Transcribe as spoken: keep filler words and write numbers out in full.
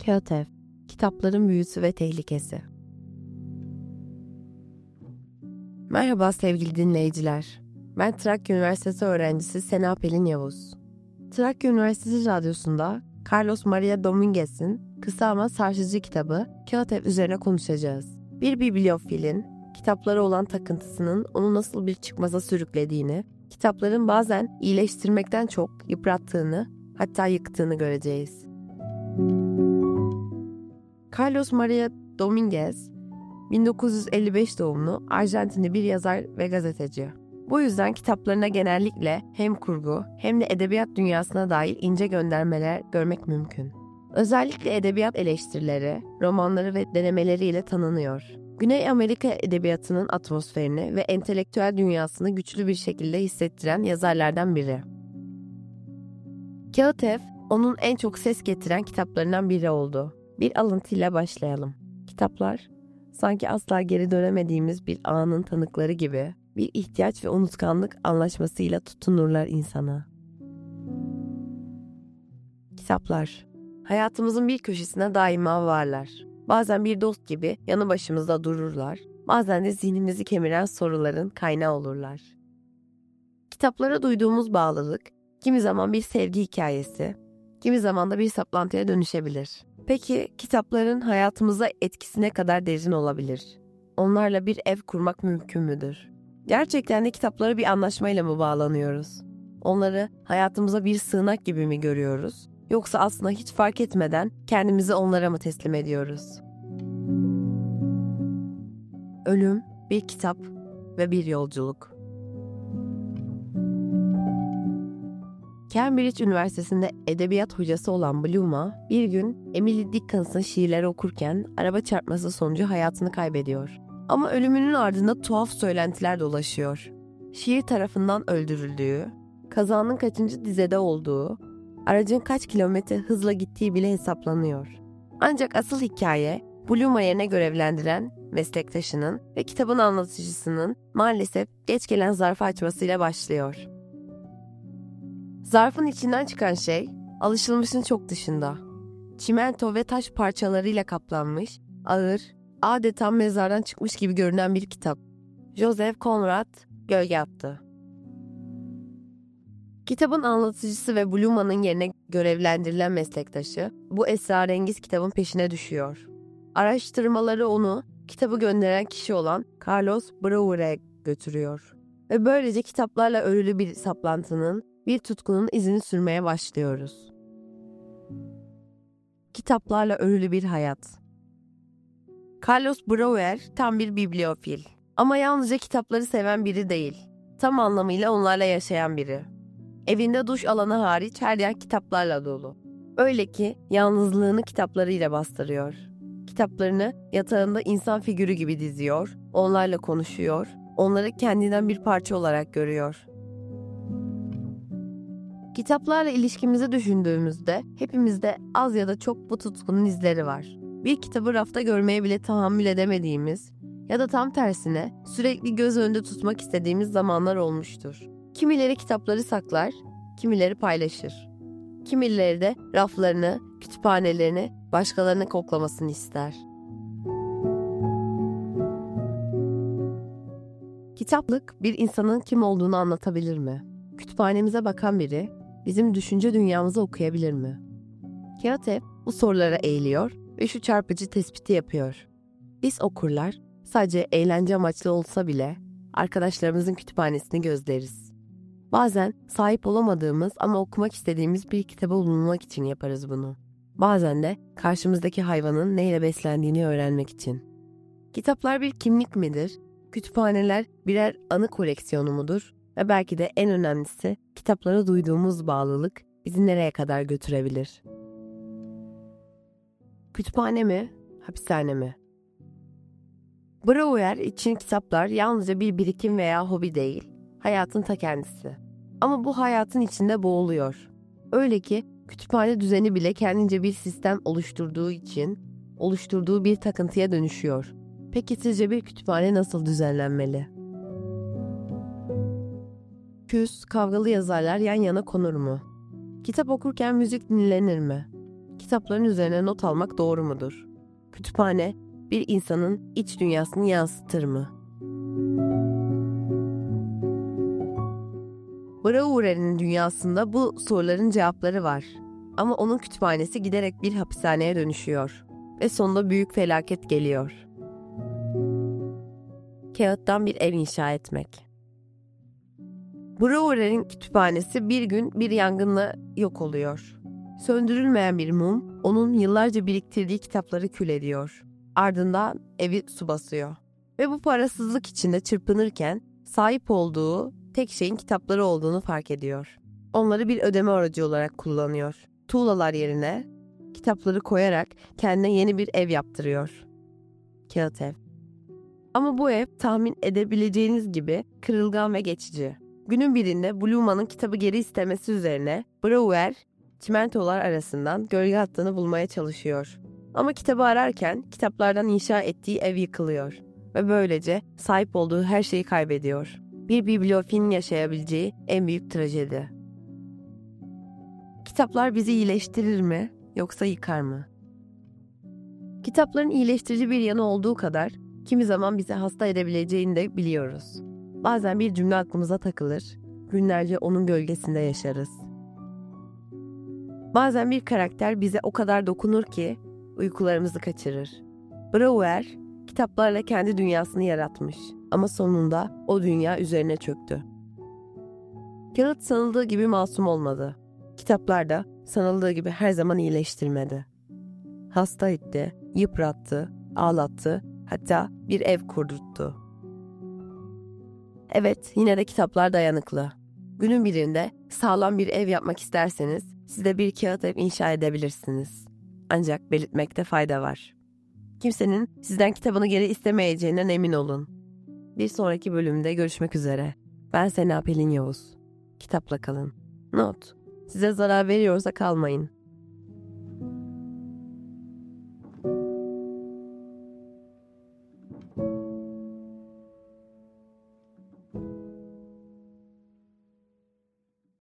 Kağıt Kitapların Büyüsü ve Tehlikesi. Merhaba sevgili dinleyiciler. Ben Trakya Üniversitesi öğrencisi Sena Pelin Yavuz. Trakya Üniversitesi Radyosu'nda Carlos Maria Dominguez'in kısa ama sarsıcı kitabı Kağıt üzerine konuşacağız. Bir bibliofilin kitaplara olan takıntısının onu nasıl bir çıkmaza sürüklediğini, kitapların bazen iyileştirmekten çok yıprattığını, hatta yıktığını göreceğiz. Carlos Maria Dominguez, bin dokuz yüz elli beş doğumlu Arjantinli bir yazar ve gazeteci. Bu yüzden kitaplarına genellikle hem kurgu hem de edebiyat dünyasına dair ince göndermeler görmek mümkün. Özellikle edebiyat eleştirileri, romanları ve denemeleriyle tanınıyor. Güney Amerika edebiyatının atmosferini ve entelektüel dünyasını güçlü bir şekilde hissettiren yazarlardan biri. Kağıt onun en çok ses getiren kitaplarından biri oldu. Bir alıntıyla başlayalım. Kitaplar, sanki asla geri dönemediğimiz bir anın tanıkları gibi bir ihtiyaç ve unutkanlık anlaşmasıyla tutunurlar insana. Kitaplar, hayatımızın bir köşesine daima varlar. Bazen bir dost gibi yanı başımızda dururlar, bazen de zihnimizi kemiren soruların kaynağı olurlar. Kitaplara duyduğumuz bağlılık, kimi zaman bir sevgi hikayesi, kimi zaman da bir saplantıya dönüşebilir. Peki kitapların hayatımıza etkisi ne kadar derin olabilir? Onlarla bir ev kurmak mümkün müdür? Gerçekten de kitaplara bir anlaşmayla mı bağlanıyoruz? Onları hayatımıza bir sığınak gibi mi görüyoruz? Yoksa aslında hiç fark etmeden kendimizi onlara mı teslim ediyoruz? Ölüm, bir kitap ve bir yolculuk. Cambridge Üniversitesi'nde edebiyat hocası olan Bloom'a bir gün Emily Dickinson'ın şiirleri okurken araba çarpması sonucu hayatını kaybediyor. Ama ölümünün ardında tuhaf söylentiler dolaşıyor. Şiir tarafından öldürüldüğü, kazanın kaçıncı dizede olduğu, aracın kaç kilometre hızla gittiği bile hesaplanıyor. Ancak asıl hikaye Bloom'a yerine görevlendiren meslektaşının ve kitabın anlatıcısının maalesef geç gelen zarfı açmasıyla başlıyor. Zarfın içinden çıkan şey, alışılmışın çok dışında. Çimento ve taş parçalarıyla kaplanmış, ağır, adeta mezardan çıkmış gibi görünen bir kitap. Joseph Conrad gölge attı. Kitabın anlatıcısı ve Bloom'un yerine görevlendirilen meslektaşı, bu esrarengiz kitabın peşine düşüyor. Araştırmaları onu, kitabı gönderen kişi olan Carlos Brewer'e götürüyor. Ve böylece kitaplarla örülü bir saplantının, bir tutkunun izini sürmeye başlıyoruz. Kitaplarla örülü bir hayat. Carlos Brewer tam bir bibliofil. Ama yalnızca kitapları seven biri değil. Tam anlamıyla onlarla yaşayan biri. Evinde duş alanı hariç her yer kitaplarla dolu. Öyle ki yalnızlığını kitaplarıyla bastırıyor. Kitaplarını yatağında insan figürü gibi diziyor, onlarla konuşuyor, onları kendinden bir parça olarak görüyor. Kitaplarla ilişkimizi düşündüğümüzde hepimizde az ya da çok bu tutkunun izleri var. Bir kitabı rafta görmeye bile tahammül edemediğimiz ya da tam tersine sürekli göz önünde tutmak istediğimiz zamanlar olmuştur. Kimileri kitapları saklar, kimileri paylaşır. Kimileri de raflarını, kütüphanelerini başkalarına koklamasını ister. Kitaplık bir insanın kim olduğunu anlatabilir mi? Kütüphanemize bakan biri bizim düşünce dünyamızı okuyabilir mi? Kağıt bu sorulara eğiliyor ve şu çarpıcı tespiti yapıyor. Biz okurlar sadece eğlence amaçlı olsa bile arkadaşlarımızın kütüphanesini gözleriz. Bazen sahip olamadığımız ama okumak istediğimiz bir kitaba bulunmak için yaparız bunu. Bazen de karşımızdaki hayvanın neyle beslendiğini öğrenmek için. Kitaplar bir kimlik midir? Kütüphaneler birer anı koleksiyonu mudur? Ve belki de en önemlisi kitaplara duyduğumuz bağlılık bizi nereye kadar götürebilir? Kütüphane mi, hapishane mi? Brewer için kitaplar yalnızca bir birikim veya hobi değil, hayatın ta kendisi. Ama bu hayatın içinde boğuluyor. Öyle ki kütüphane düzeni bile kendince bir sistem oluşturduğu için oluşturduğu bir takıntıya dönüşüyor. Peki sizce bir kütüphane nasıl düzenlenmeli? Küs, kavgalı yazarlar yan yana konur mu? Kitap okurken müzik dinlenir mi? Kitapların üzerine not almak doğru mudur? Kütüphane bir insanın iç dünyasını yansıtır mı? Brouwer'in dünyasında bu soruların cevapları var. Ama onun kütüphanesi giderek bir hapishaneye dönüşüyor. Ve sonunda büyük felaket geliyor. Kağıttan bir ev inşa etmek. Brouwer'in kütüphanesi bir gün bir yangınla yok oluyor. Söndürülmeyen bir mum, onun yıllarca biriktirdiği kitapları kül ediyor. Ardından evi su basıyor. Ve bu parasızlık içinde çırpınırken sahip olduğu tek şeyin kitapları olduğunu fark ediyor. Onları bir ödeme aracı olarak kullanıyor. Tuğlalar yerine kitapları koyarak kendine yeni bir ev yaptırıyor. Kağıt ev. Ama bu ev tahmin edebileceğiniz gibi kırılgan ve geçici. Günün birinde Blumen'ın kitabı geri istemesi üzerine Brouwer, çimentolar arasından gölge hattını bulmaya çalışıyor. Ama kitabı ararken kitaplardan inşa ettiği ev yıkılıyor ve böylece sahip olduğu her şeyi kaybediyor. Bir bibliofilin yaşayabileceği en büyük trajedi. Kitaplar bizi iyileştirir mi yoksa yıkar mı? Kitapların iyileştirici bir yanı olduğu kadar kimi zaman bizi hasta edebileceğini de biliyoruz. Bazen bir cümle aklımıza takılır, günlerce onun gölgesinde yaşarız. Bazen bir karakter bize o kadar dokunur ki uykularımızı kaçırır. Brouwer, kitaplarla kendi dünyasını yaratmış ama sonunda o dünya üzerine çöktü. Kağıt sanıldığı gibi masum olmadı. Kitaplar da sanıldığı gibi her zaman iyileştirmedi. Hasta etti, yıprattı, ağlattı, hatta bir ev kurdurttu. Evet, yine de kitaplar dayanıklı. Günün birinde sağlam bir ev yapmak isterseniz siz de bir kağıt ev inşa edebilirsiniz. Ancak belirtmekte fayda var. Kimsenin sizden kitabını geri istemeyeceğinden emin olun. Bir sonraki bölümde görüşmek üzere. Ben Sena Pelin Yavuz. Kitapla kalın. Not: size zarar veriyorsa kalmayın.